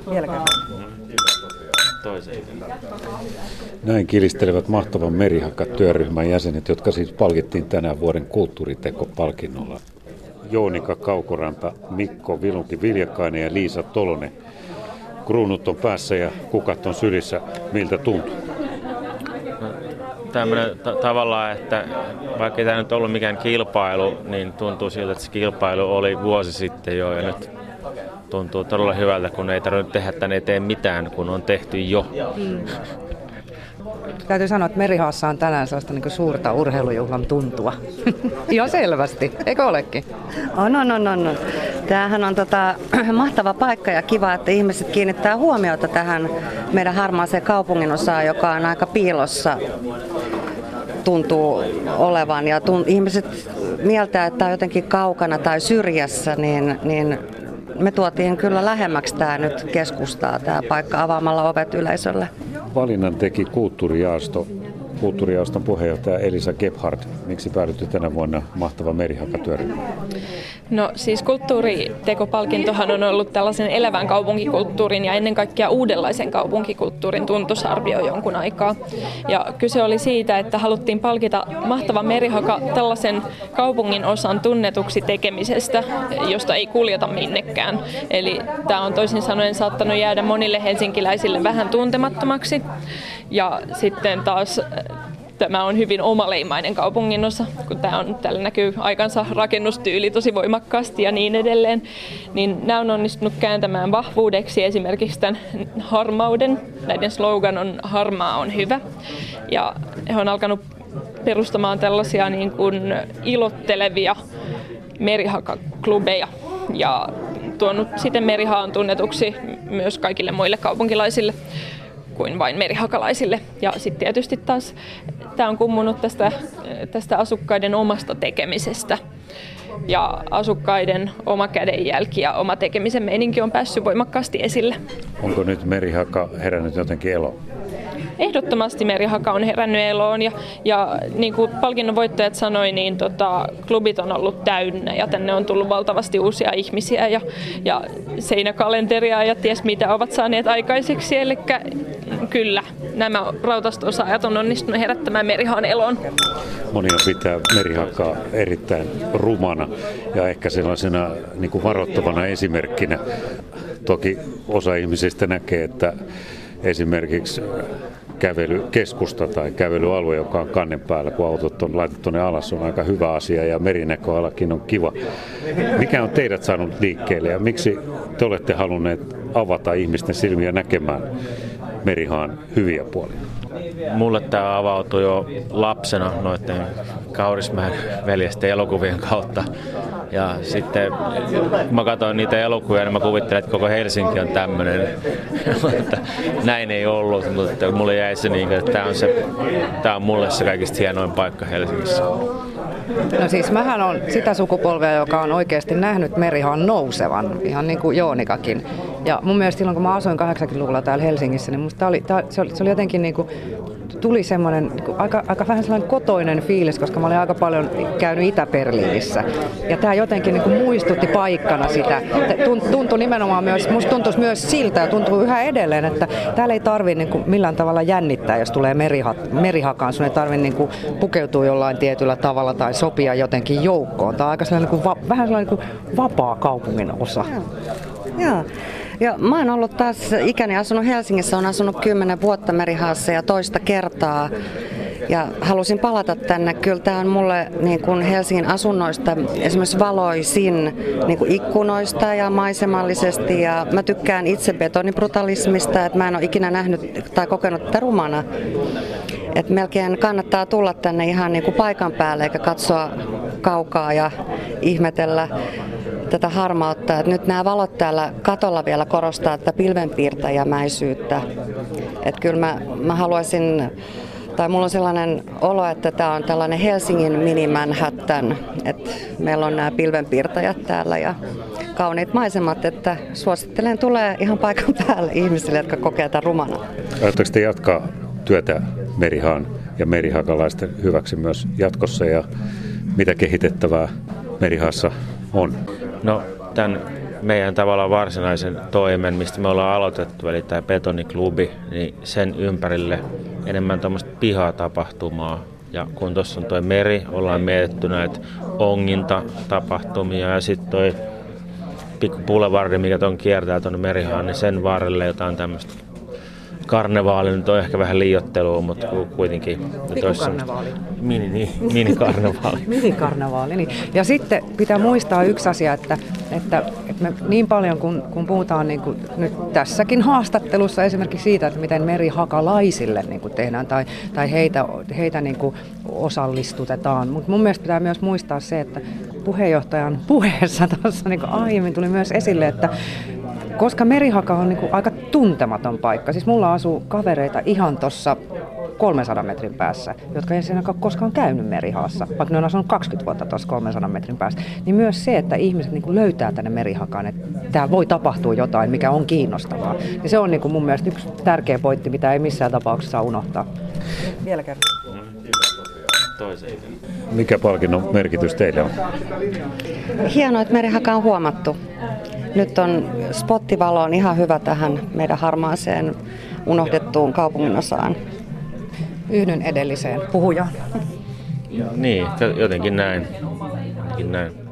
Vieläkään. Näin kilistelevät mahtavan Merihaka-työryhmän jäsenet, jotka siis palkittiin tänään vuoden kulttuuritekopalkinnolla. Joonika Kaukoranta, Mikko Vilunki-Viljakainen ja Liisa Tolonen. Kruunut on päässä ja kukat on sylissä. Miltä tuntuu? Tämmöinen tavallaan, että vaikka ei tämä nyt ollut mikään kilpailu, niin tuntuu siltä, että se kilpailu oli vuosi sitten jo ja nyt tuntuu todella hyvältä, kun ei tarvitse tehdä tänne eteen mitään, kun on tehty jo. Täytyy sanoa, että Merihaassa on tänään sellaista niin suurta urheilujuhlan tuntua. Ihan selvästi, eikö olekin? On. Tämähän on mahtava paikka ja kiva, että ihmiset kiinnittää huomiota tähän meidän harmaaseen kaupunginosaan, joka on aika piilossa tuntuu olevan. Ja ihmiset mieltää, että tämä on jotenkin kaukana tai syrjässä, niin me tuotiin kyllä lähemmäksi tämä nyt keskustaa, tämä paikka avaamalla ovet yleisölle. Valinnan teki kulttuurijaoston puheenjohtaja Elisa Gebhard. Miksi päädytty tänä vuonna mahtava Merihaka-työryhmä? No siis kulttuuritekopalkintohan on ollut tällaisen elävän kaupunkikulttuurin ja ennen kaikkea uudenlaisen kaupunkikulttuurin tuntosarvio jonkun aikaa. Ja kyse oli siitä, että haluttiin palkita mahtava Merihaka tällaisen kaupungin osan tunnetuksi tekemisestä, josta ei kuljeta minnekään. Eli tämä on toisin sanoen saattanut jäädä monille helsinkiläisille vähän tuntemattomaksi. Ja sitten taas tämä on hyvin omaleimainen kaupunginosa, kun täällä näkyy aikansa rakennustyyli tosi voimakkaasti ja niin edelleen. Niin nämä on onnistunut kääntämään vahvuudeksi esimerkiksi tämän harmauden. Näiden slogan on harmaa on hyvä. Ja he on alkanut perustamaan tällaisia niin kuin ilottelevia Merihaka-klubeja ja tuonut siten Merihaan tunnetuksi myös kaikille muille kaupunkilaisille kuin vain merihakalaisille. Ja sitten tietysti taas tämä on kummunut tästä asukkaiden omasta tekemisestä. Ja asukkaiden oma kädenjälki ja oma tekemisen meininki on päässyt voimakkaasti esille. Onko nyt Merihaka herännyt jotenkin eloon? Ehdottomasti Merihaka on herännyt eloon ja niin kuin palkinnon voittajat sanoi, niin klubit on ollut täynnä ja tänne on tullut valtavasti uusia ihmisiä ja seinäkalenteria ja ties mitä ovat saaneet aikaiseksi. Eli kyllä, nämä rautastosaajat on onnistunut herättämään Merihaan eloon. Moni pitää Merihakaa erittäin rumana ja ehkä sellaisena niin kuin varoittavana esimerkkinä. Toki osa ihmisistä näkee, että esimerkiksi kävelykeskusta tai kävelyalue, joka on kannen päällä, kun autot on laitettu tuonne alas, on aika hyvä asia ja merinäköalakin on kiva. Mikä on teidät saanut liikkeelle ja miksi te olette halunneet avata ihmisten silmiä näkemään Merihaan hyviä puolia? Mulle tämä avautui jo lapsena noiden Kaurismäen veljesten elokuvien kautta. Ja sitten kun mä katsoin niitä elokuvia, niin mä kuvittelin, että koko Helsinki on tämmöinen. Näin ei ollut, mutta mulle jäi se niin, että tämä on mulle se kaikista hienoin paikka Helsingissä. No siis mähän on sitä sukupolvea, joka on oikeasti nähnyt Merihaan nousevan, ihan niin kuin Joonikakin. Ja mun mielestä silloin, kun mä asuin 80-luvulla täällä Helsingissä, niin musta se oli jotenkin niin kuin, tuli semmoinen aika vähän sellainen kotoinen fiilis, koska mä olin aika paljon käynyt Itä-Berliinissä. Ja tää jotenkin niin kuin muistutti paikkana sitä. Tuntui nimenomaan myös, musta tuntuisi myös siltä ja tuntuu yhä edelleen, että täällä ei tarvitse niin kuin millään tavalla jännittää, jos tulee Merihakaan. Sun ei tarvitse niin kuin pukeutua jollain tietyllä tavalla tai sopia jotenkin joukkoon. Tää on aika sellainen, vähän sellainen niin kuin vapaa kaupungin osa. Joo. Ja mä oon ollut taas ikäni asunut Helsingissä, on asunut 10 vuotta Merihaassa ja toista kertaa. Ja halusin palata tänne. Kyllä tämä on mulle niin kuin Helsingin asunnoista esimerkiksi valoisin niin kuin ikkunoista ja maisemallisesti. Ja mä tykkään itse betonibrutalismista, että mä en ole ikinä nähnyt tai kokenut tätä rumana. Että melkein kannattaa tulla tänne ihan niin kuin paikan päälle eikä katsoa kaukaa ja ihmetellä tätä harmautta. Että nyt nämä valot täällä katolla vielä korostaa tätä pilvenpiirtäjämäisyyttä. Että kyllä mä haluaisin, tai mulla on sellainen olo, että tämä on tällainen Helsingin mini-Manhattan. Että meillä on nämä pilvenpiirtäjät täällä ja kauniit maisemat, että suosittelen tulee ihan paikan päälle ihmisille, jotka kokee tämän rumana. Ajatteko te jatkaa työtä Merihaan ja merihakalaisten hyväksi myös jatkossa ja mitä kehitettävää Merihaassa on? No, tämän meidän tavallaan varsinaisen toimen, mistä me ollaan aloitettu, eli tämä betoniklubi, niin sen ympärille enemmän tämmöistä pihatapahtumaa. Ja kun tuossa on toi meri, ollaan mietitty näitä ongintatapahtumia ja sitten toi pikku boulevardi, mikä tuon kiertää tuonne merihaan, niin sen varrelle jotain tämmöistä karnevaali. Nyt on ehkä vähän liioittelua, mutta kuitenkin. Pikkukarnevaali. Minikarnevaali. Minikarnevaali, niin. Ja sitten pitää muistaa yksi asia, että me niin paljon kun puhutaan niin kuin nyt tässäkin haastattelussa esimerkiksi siitä, että miten merihakalaisille niin kuin tehdään tai heitä niin kuin osallistutetaan. Mutta mun mielestä pitää myös muistaa se, että puheenjohtajan puheessa tuossa niin kuin aiemmin tuli myös esille, että koska merihaka on niin kuin aika tuntematon paikka, siis mulla asuu kavereita ihan tuossa 300 metrin päässä, jotka ei siinä koskaan käynyt merihaassa, vaikka ne on asunut 20 vuotta tuossa 300 metrin päässä, niin myös se, että ihmiset niin kuin löytää tänne merihakaan, että täällä voi tapahtua jotain, mikä on kiinnostavaa. Niin se on niin kuin mun mielestä yksi tärkeä pointti, mitä ei missään tapauksessa saa unohtaa. Vielä kerran. Mikä palkinnon merkitys teille on? Hienoa, että merihaka on huomattu. Nyt on spottivalo on ihan hyvä tähän meidän harmaaseen unohdettuun kaupunginosaan. Yhdyn edelliseen puhujaan. Niin, jotenkin näin.